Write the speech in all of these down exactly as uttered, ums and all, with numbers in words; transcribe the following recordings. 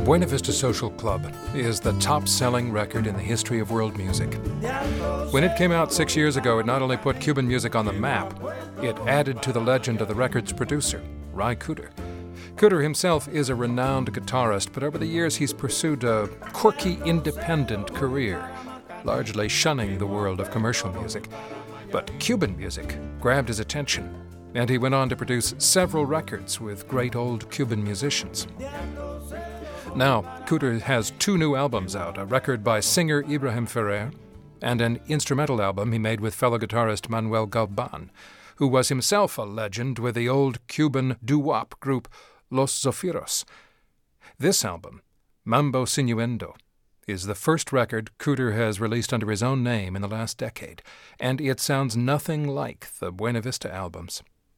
Buena Vista Social Club is the top-selling record in the history of world music. When it came out six years ago, it not only put Cuban music on the map, it added to the legend of the record's producer, Ry Cooder. Cooder himself is a renowned guitarist, but over the years he's pursued a quirky, independent career, largely shunning the world of commercial music. But Cuban music grabbed his attention, and he went on to produce several records with great old Cuban musicians. Now, Cooder has two new albums out, a record by singer Ibrahim Ferrer and an instrumental album he made with fellow guitarist Manuel Galban, who was himself a legend with the old Cuban doo-wop group Los Zafirros. This album, Mambo Sinuendo, is the first record Cooder has released under his own name in the last decade, and it sounds nothing like the Buena Vista albums.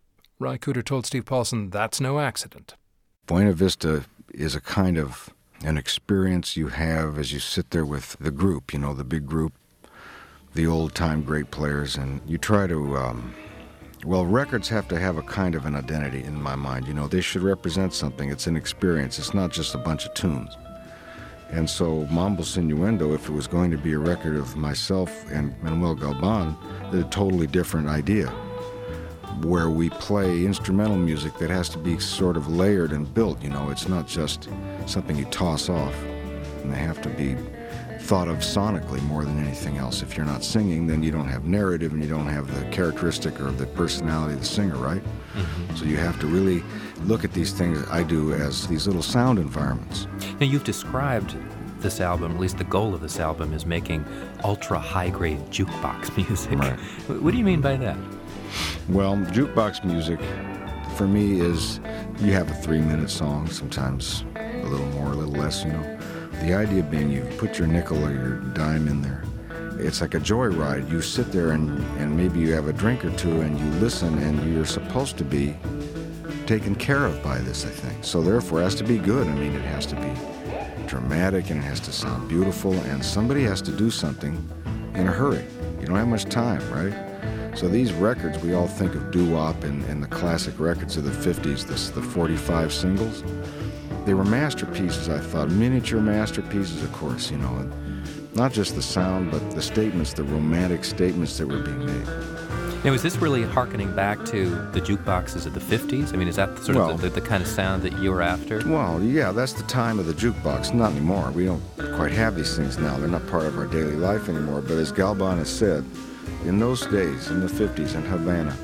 Ry Cooder told Steve Paulson that's no accident. Buena Vista is a kind of an experience you have as you sit there with the group, you know, the big group, the old-time great players, and you try to, um, well, records have to have a kind of an identity in my mind. You know, they should represent something. It's an experience. It's not just a bunch of tunes. And so Mambo Sinuendo, if it was going to be a record of myself and Manuel Galban, a totally different idea, where we play instrumental music that has to be sort of layered and built. You know, it's not just something you toss off, and they have to be thought of sonically more than anything else. If you're not singing, then you don't have narrative and you don't have the characteristic or the personality of the singer, right? Mm-hmm. So you have to really look at these things, I do, as these little sound environments. Now, you've described this album, at least the goal of this album, is making ultra high-grade jukebox music. Right. What do you mean by that? Well, jukebox music, for me, is you have a three-minute song, sometimes a little more, a little less, you know. The idea being you put your nickel or your dime in there. It's like a joyride. You sit there and, and maybe you have a drink or two and you listen, and you're supposed to be taken care of by this, I think. So therefore, it has to be good. I mean, it has to be dramatic and it has to sound beautiful, and somebody has to do something in a hurry. You don't have much time, right? So these records, we all think of doo-wop and, and the classic records of the fifties, this, the forty-five singles. They were masterpieces, I thought, miniature masterpieces, of course, you know, and not just the sound, but the statements, the romantic statements that were being made. Now, is this really hearkening back to the jukeboxes of the fifties? I mean, is that sort well, of the, the, the kind of sound that you were after? Well, yeah, that's the time of the jukebox. Not anymore. We don't quite have these things now. They're not part of our daily life anymore. But as Galban has said, in those days, in the fifties, in Havana,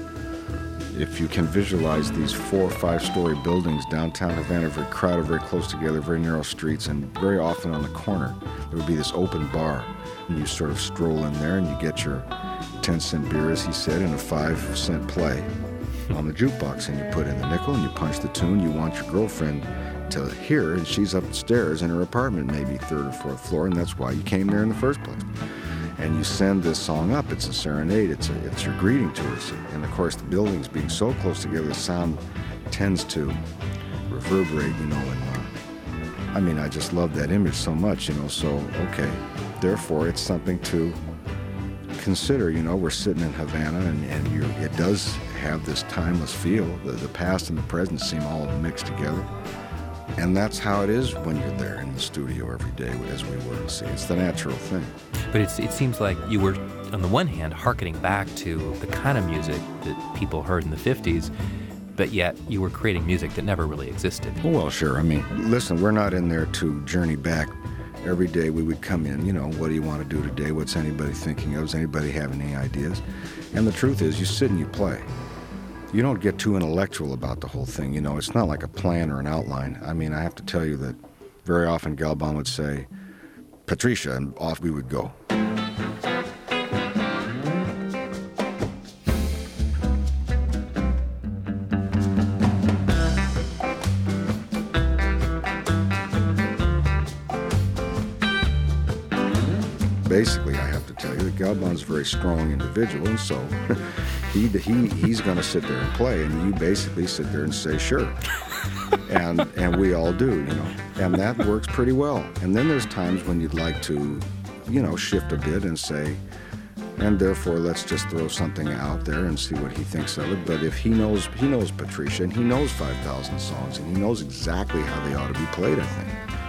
if you can visualize these four or five-story buildings downtown Havana, very crowded, very close together, very narrow streets, and very often on the corner, there would be this open bar. And you sort of stroll in there and you get your ten-cent beer, as he said, and a five-cent play on the jukebox. And you put in the nickel and you punch the tune you want your girlfriend to hear, and she's upstairs in her apartment, maybe third or fourth floor, and that's why you came there in the first place. And you send this song up. It's a serenade. It's a, it's your greeting to us. And of course, the buildings being so close together, the sound tends to reverberate, you know. And uh, I mean, I just love that image so much, you know. So, okay, therefore, it's something to consider. You know, we're sitting in Havana, and, and you're, it does have this timeless feel. The, the past and the present seem all mixed together. And that's how it is when you're there in the studio every day, as we were. See, it's the natural thing. But it's, it seems like you were, on the one hand, hearkening back to the kind of music that people heard in the fifties, but yet you were creating music that never really existed. Well, sure. I mean, listen, we're not in there to journey back. Every day we would come in, you know, what do you want to do today? What's anybody thinking of? Does anybody have any ideas? And the truth is, you sit and you play. You don't get too intellectual about the whole thing, you know. It's not like a plan or an outline. I mean, I have to tell you that very often Galban would say, Patricia, and off we would go. Basically, I have to tell you that Galban's a very strong individual, and so he he he's going to sit there and play, and you basically sit there and say, sure. And and we all do, you know, and that works pretty well. And then there's times when you'd like to, you know, shift a bit and say, and therefore let's just throw something out there and see what he thinks of it. But if he knows, he knows Patricia, and he knows five thousand songs, and he knows exactly how they ought to be played, I think.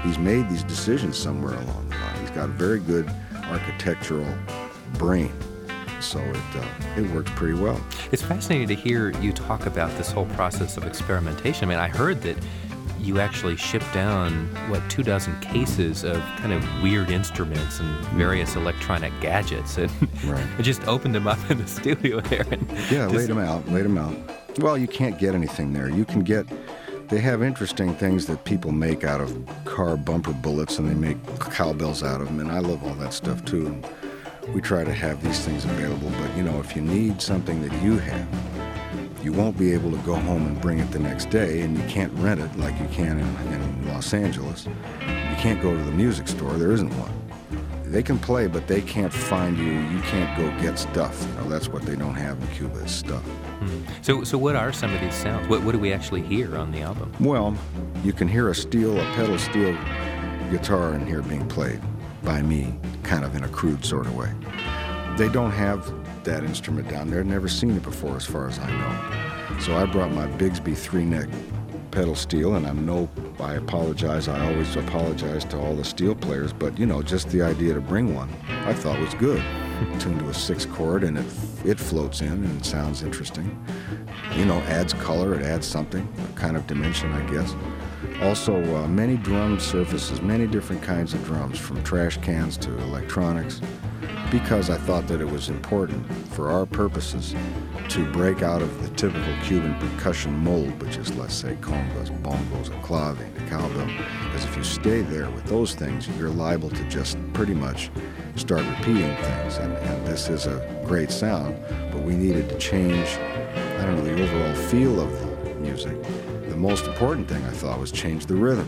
he's made these decisions somewhere along the line. He's got a very good architectural brain. So it uh, it works pretty well. It's fascinating to hear you talk about this whole process of experimentation. I mean, I heard that you actually shipped down, what, two dozen cases of kind of weird instruments and various electronic gadgets, and right. it just opened them up in the studio there. And yeah, just... laid them out, laid them out. Well, you can't get anything there. You can get, they have interesting things that people make out of car bumper bullets, and they make cowbells out of them, and I love all that stuff too. And we try to have these things available, but you know, if you need something that you have, you won't be able to go home and bring it the next day, and you can't rent it like you can in, in Los Angeles. You can't go to the music store, there isn't one. They can play, but they can't find you, you can't go get stuff. You know, that's what they don't have in Cuba is stuff. Hmm. So so what are some of these sounds? What, what do we actually hear on the album? Well, you can hear a steel, a pedal steel guitar in here being played by me, kind of in a crude sort of way. They don't have that instrument down there. I've never seen it before as far as I know. So I brought my Bigsby three-neck pedal steel, and I'm no, I apologize, I always apologize to all the steel players, but you know, just the idea to bring one, I thought was good. Tuned to a six chord, and it, it floats in and it sounds interesting. You know, adds color, it adds something, a kind of dimension, I guess. Also, uh, many drum surfaces, many different kinds of drums, from trash cans to electronics, because I thought that it was important for our purposes to break out of the typical Cuban percussion mold, which is, let's say, congas, bongos, a clave, a cowbell. Because if you stay there with those things, you're liable to just pretty much start repeating things. And, and this is a great sound, but we needed to change, I don't know, the overall feel of the music. The most important thing, I thought, was change the rhythm.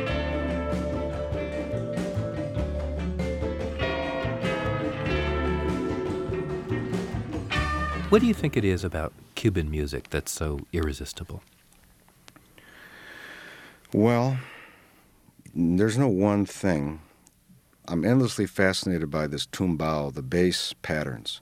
What do you think it is about Cuban music that's so irresistible? Well, there's no one thing. I'm endlessly fascinated by this tumbao, the bass patterns.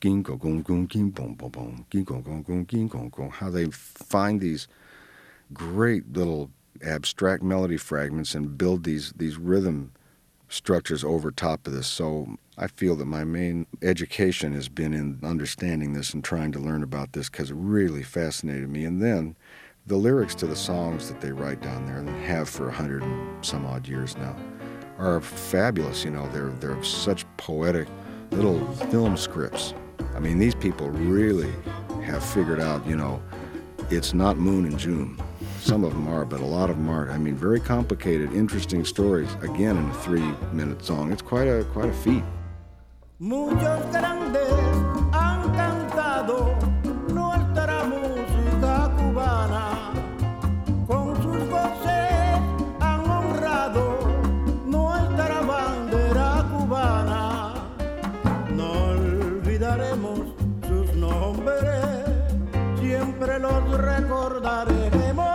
How they find these great little abstract melody fragments and build these, these rhythm structures over top of this. So I feel that my main education has been in understanding this and trying to learn about this, because it really fascinated me. And then the lyrics to the songs that they write down there, and have for a hundred and some odd years now, are fabulous. You know, they're they're such poetic little film scripts. I mean, these people really have figured out, you know, it's not Moon and June. Some of them are, but a lot of them aren't. I mean, very complicated, interesting stories. Again, in a three-minute song, it's quite a quite a feat. Muchos grandes han cantado nuestra música cubana, con sus voces han honrado nuestra bandera cubana. No olvidaremos sus nombres, siempre los recordaremos.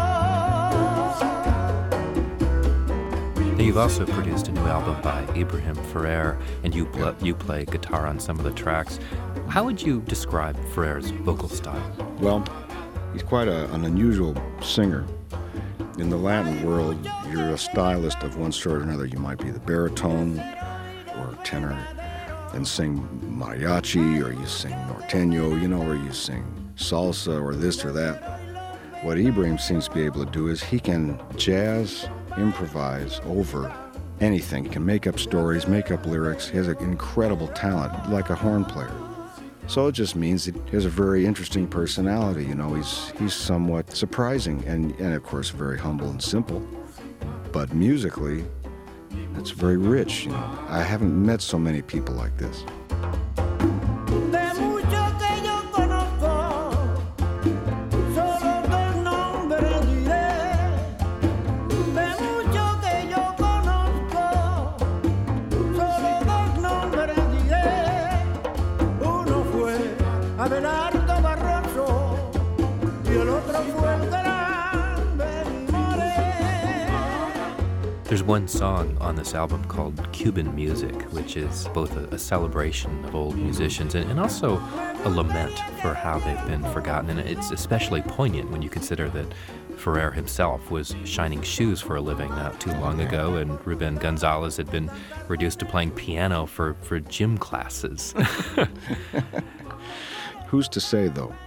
You've also produced a new album by Ibrahim Ferrer, and you pl- you play guitar on some of the tracks. How would you describe Ferrer's vocal style? Well, he's quite a, an unusual singer. In the Latin world, you're a stylist of one sort or another. You might be the baritone or tenor and sing mariachi, or you sing norteño, you know, or you sing salsa or this or that. What Ibrahim seems to be able to do is he can jazz, improvise over anything. He can make up stories, make up lyrics. He has an incredible talent, like a horn player. So it just means that he has a very interesting personality. You know, he's he's somewhat surprising and, and of course, very humble and simple. But musically, it's very rich. You know, I haven't met so many people like this. There's one song on this album called Cuban Music, which is both a, a celebration of old musicians and, and also a lament for how they've been forgotten. And it's especially poignant when you consider that Ferrer himself was shining shoes for a living not too long ago, and Ruben Gonzalez had been reduced to playing piano for, for gym classes. Who's to say, though?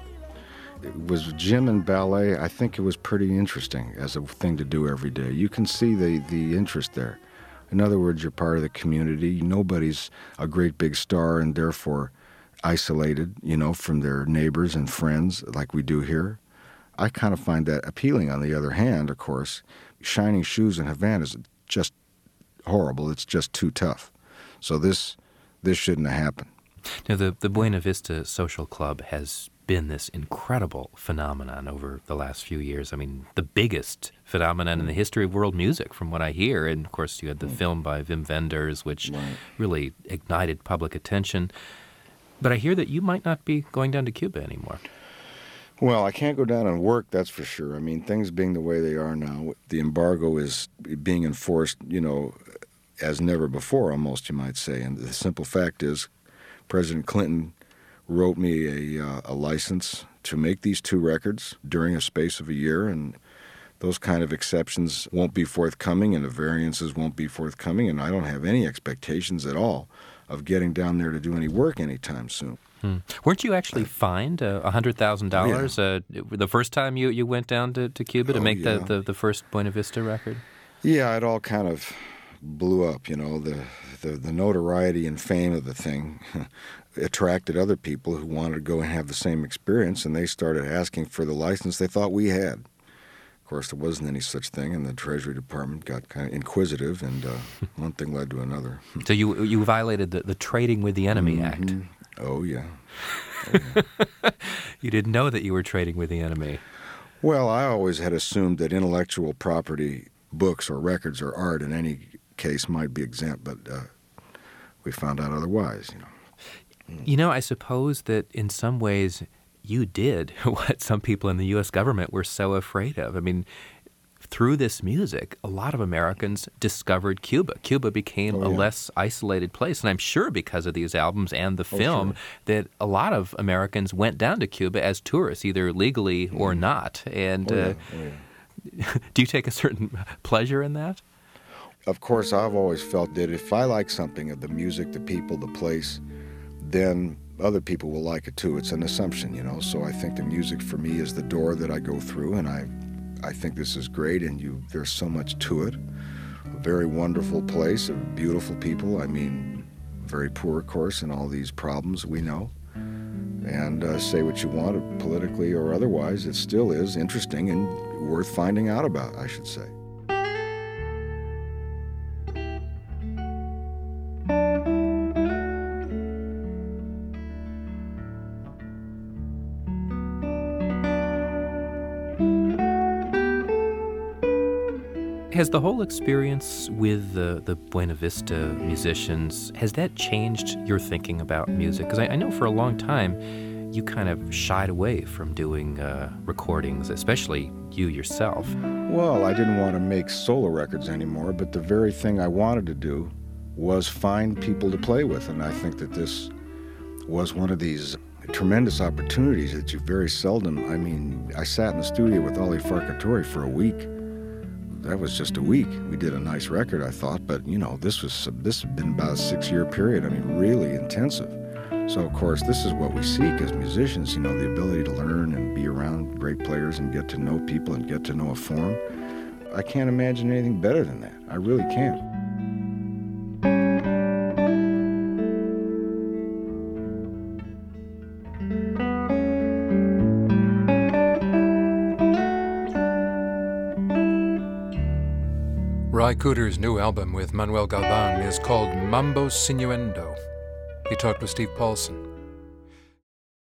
It was gym and ballet. I think it was pretty interesting as a thing to do every day. You can see the, the interest there. In other words, you're part of the community. Nobody's a great big star and therefore isolated, you know, from their neighbors and friends like we do here. I kind of find that appealing. On the other hand, of course, shining shoes in Havana is just horrible. It's just too tough. So this this shouldn't have happened. Now, the, the Buena Vista Social Club has been this incredible phenomenon over the last few years. I mean, the biggest phenomenon in the history of world music, from what I hear. And, of course, you had the mm. film by Wim Wenders, which right. really ignited public attention. But I hear that you might not be going down to Cuba anymore. Well, I can't go down and work, that's for sure. I mean, things being the way they are now, the embargo is being enforced, you know, as never before, almost, you might say. And the simple fact is, President Clinton wrote me a, uh, a license to make these two records during a space of a year, and those kind of exceptions won't be forthcoming, and the variances won't be forthcoming, and I don't have any expectations at all of getting down there to do any work anytime soon. Hmm. Weren't you actually fined uh, one hundred thousand dollars yeah. uh, the first time you, you went down to, to Cuba to oh, make yeah. the, the, the first Buena Vista record? Yeah, it all kind of blew up, you know. The, the, the notoriety and fame of the thing attracted other people who wanted to go and have the same experience, and they started asking for the license they thought we had. Of course, there wasn't any such thing, and the Treasury Department got kind of inquisitive, and uh, one thing led to another. So you you violated the, the Trading with the Enemy mm-hmm. Act. Oh, yeah. Oh, yeah. You didn't know that you were trading with the enemy. Well, I always had assumed that intellectual property, books or records or art in any case might be exempt, but uh, we found out otherwise, you know. You know, I suppose that in some ways you did what some people in the U S government were so afraid of. I mean, through this music, a lot of Americans discovered Cuba. Cuba became oh, a yeah. less isolated place. And I'm sure because of these albums and the film oh, sure. that a lot of Americans went down to Cuba as tourists, either legally or mm. not. And oh, yeah. uh, Oh, yeah. do you take a certain pleasure in that? Of course, I've always felt that if I like something of the music, the people, the place, then other people will like it too. It's an assumption, you know. So I think the music for me is the door that I go through, and I I think this is great, and you there's so much to it. A very wonderful place, of beautiful people. I mean, very poor, of course, and all these problems we know. And uh, say what you want, politically or otherwise, it still is interesting and worth finding out about, I should say. Has the whole experience with the, the Buena Vista musicians, has that changed your thinking about music? Because I, I know for a long time you kind of shied away from doing uh, recordings, especially you yourself. Well, I didn't want to make solo records anymore, but the very thing I wanted to do was find people to play with, and I think that this was one of these tremendous opportunities that you very seldom, I mean, I sat in the studio with Ali Farkatori for a week. That was just a week. We did a nice record, I thought, but, you know, this was this had been about a six-year period. I mean, really intensive. So, of course, this is what we seek as musicians, you know, the ability to learn and be around great players and get to know people and get to know a form. I can't imagine anything better than that. I really can't. Ry Cooder's new album with Manuel Galvan is called Mambo Sinuendo. He talked with Steve Paulson.